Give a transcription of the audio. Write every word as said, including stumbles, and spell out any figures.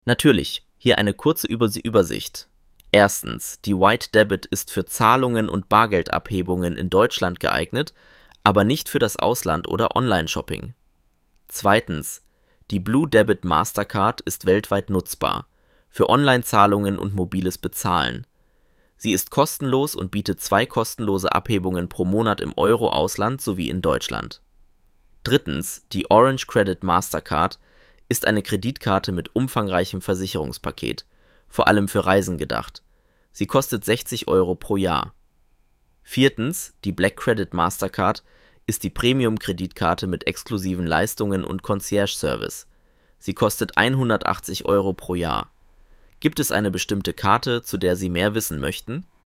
Natürlich, hier eine kurze Übersi- Übersicht. Erstens, die White Debit ist für Zahlungen und Bargeldabhebungen in Deutschland geeignet, aber nicht für das Ausland oder Online-Shopping. Zweitens, die Blue Debit Mastercard ist weltweit nutzbar, für Online-Zahlungen und mobiles Bezahlen. Sie ist kostenlos und bietet zwei kostenlose Abhebungen pro Monat im Euro-Ausland sowie in Deutschland. Drittens, die Orange Credit Mastercard ist eine Kreditkarte mit umfangreichem Versicherungspaket, vor allem für Reisen gedacht. Sie kostet sechzig Euro pro Jahr. Viertens, die Black Credit Mastercard ist die Premium-Kreditkarte mit exklusiven Leistungen und Concierge-Service. Sie kostet hundertachtzig Euro pro Jahr. Gibt es eine bestimmte Karte, zu der Sie mehr wissen möchten?